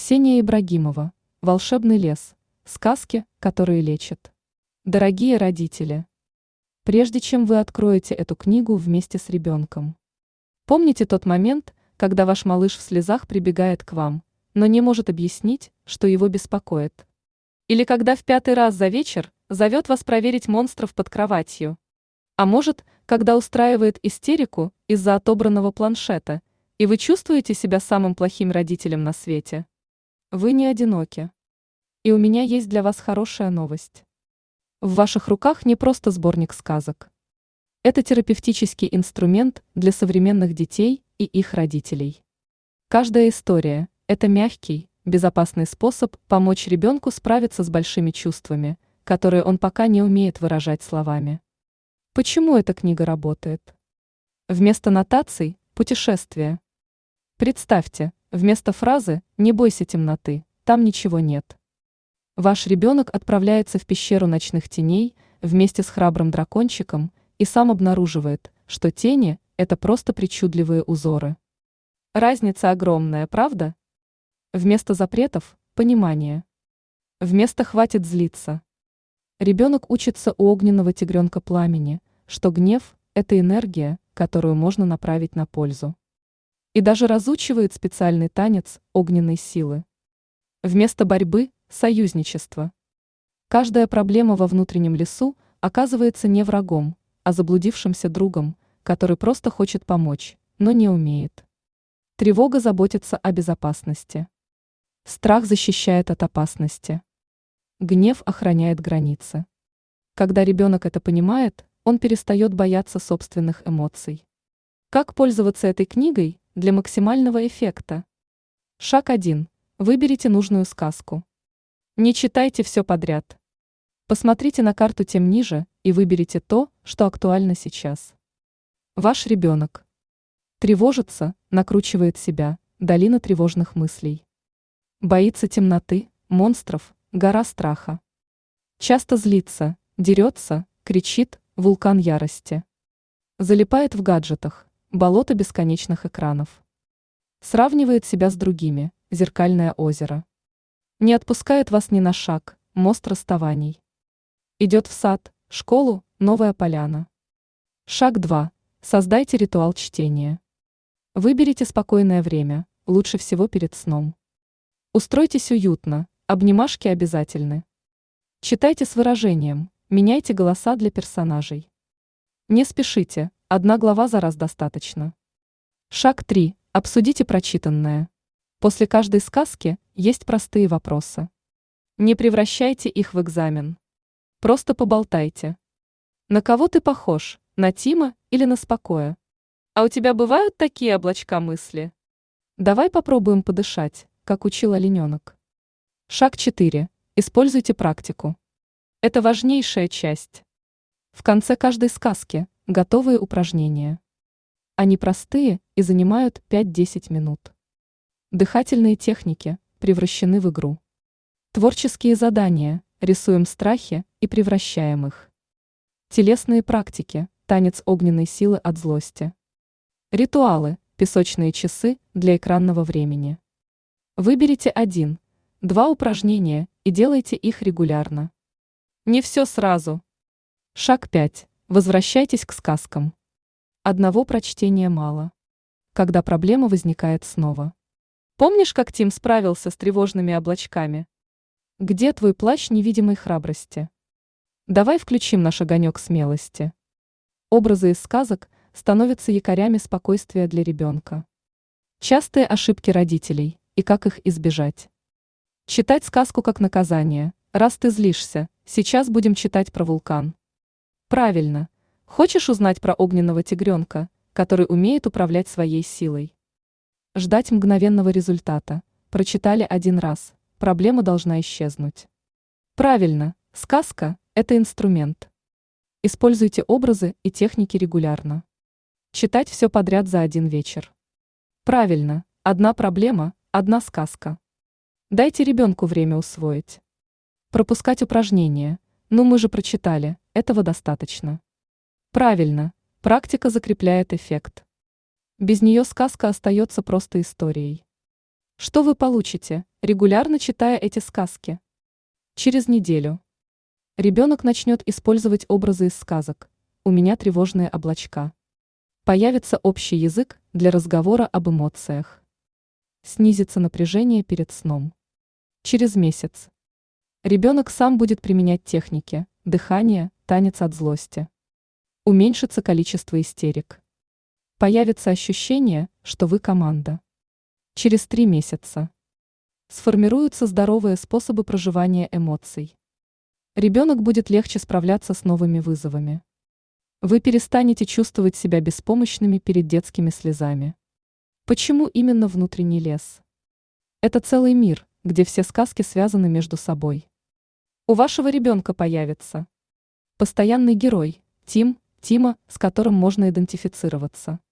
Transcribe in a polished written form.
Ксения Ибрагимова. Волшебный лес. Сказки, которые лечат. Дорогие родители, прежде чем вы откроете эту книгу вместе с ребенком, помните тот момент, когда ваш малыш в слезах прибегает к вам, но не может объяснить, что его беспокоит. Или когда в 5-й раз за вечер зовет вас проверить монстров под кроватью. А может, когда устраивает истерику из-за отобранного планшета, и вы чувствуете себя самым плохим родителем на свете. Вы не одиноки. И у меня есть для вас хорошая новость. В ваших руках не просто сборник сказок. Это терапевтический инструмент для современных детей и их родителей. Каждая история – это мягкий, безопасный способ помочь ребенку справиться с большими чувствами, которые он пока не умеет выражать словами. Почему эта книга работает? Вместо нотаций – путешествие. Представьте, вместо фразы «не бойся темноты», там ничего нет. Ваш ребенок отправляется в пещеру ночных теней вместе с храбрым дракончиком и сам обнаруживает, что тени – это просто причудливые узоры. Разница огромная, правда? Вместо запретов – понимание. Вместо «хватит злиться». Ребенок учится у огненного тигренка Пламени, что гнев – это энергия, которую можно направить на пользу. И даже разучивает специальный танец огненной силы. Вместо борьбы – союзничество. Каждая проблема во внутреннем лесу оказывается не врагом, а заблудившимся другом, который просто хочет помочь, но не умеет. Тревога заботится о безопасности. Страх защищает от опасности. Гнев охраняет границы. Когда ребенок это понимает, он перестает бояться собственных эмоций. Как пользоваться этой книгой для максимального эффекта? Шаг 1. Выберите нужную сказку. Не читайте все подряд. Посмотрите на карту тем ниже и выберите то, что актуально сейчас. Ваш ребенок тревожится, накручивает себя, долина тревожных мыслей. Боится темноты, монстров, гора страха. Часто злится, дерется, кричит, вулкан ярости. Залипает в гаджетах, болото бесконечных экранов. Сравнивает себя с другими, зеркальное озеро. Не отпускает вас ни на шаг, мост расставаний. Идет в сад, школу, новая поляна. Шаг 2. Создайте ритуал чтения. Выберите спокойное время, лучше всего перед сном. Устройтесь уютно, обнимашки обязательны. Читайте с выражением, меняйте голоса для персонажей. Не спешите, одна глава за раз достаточно. Шаг 3. Обсудите прочитанное. После каждой сказки есть простые вопросы. Не превращайте их в экзамен. Просто поболтайте. На кого ты похож, на Тима или на Спокоя? А у тебя бывают такие облачка мысли? Давай попробуем подышать, как учил олененок. Шаг 4. Используйте практику. Это важнейшая часть. В конце каждой сказки готовые упражнения. Они простые и занимают 5-10 минут. Дыхательные техники превращены в игру. Творческие задания, рисуем страхи и превращаем их. Телесные практики, танец огненной силы от злости. Ритуалы, песочные часы для экранного времени. Выберите 1-2 упражнения и делайте их регулярно. Не все сразу. Шаг 5. Возвращайтесь к сказкам. Одного прочтения мало. Когда проблема возникает снова. Помнишь, как Тим справился с тревожными облачками? Где твой плащ невидимой храбрости? Давай включим наш огонек смелости. Образы из сказок становятся якорями спокойствия для ребенка. Частые ошибки родителей и как их избежать. Читать сказку как наказание. Раз ты злишься, сейчас будем читать про вулкан. Правильно. Хочешь узнать про огненного тигренка, который умеет управлять своей силой? Ждать мгновенного результата. Прочитали 1 раз, проблема должна исчезнуть. Правильно, сказка – это инструмент. Используйте образы и техники регулярно. Читать все подряд за 1 вечер. Правильно, 1 проблема, 1 сказка. Дайте ребенку время усвоить. Пропускать упражнения. Ну мы же прочитали, этого достаточно. Правильно, практика закрепляет эффект. Без нее сказка остается просто историей. Что вы получите, регулярно читая эти сказки? Через неделю. Ребенок начнет использовать образы из сказок. У меня тревожные облачка. Появится общий язык для разговора об эмоциях. Снизится напряжение перед сном. Через месяц. Ребенок сам будет применять техники: дыхание, танец от злости. Уменьшится количество истерик. Появится ощущение, что вы команда. Через 3 месяца. Сформируются здоровые способы проживания эмоций. Ребенок будет легче справляться с новыми вызовами. Вы перестанете чувствовать себя беспомощными перед детскими слезами. Почему именно внутренний лес? Это целый мир, где все сказки связаны между собой. У вашего ребенка появится постоянный герой, Тима, с которым можно идентифицироваться.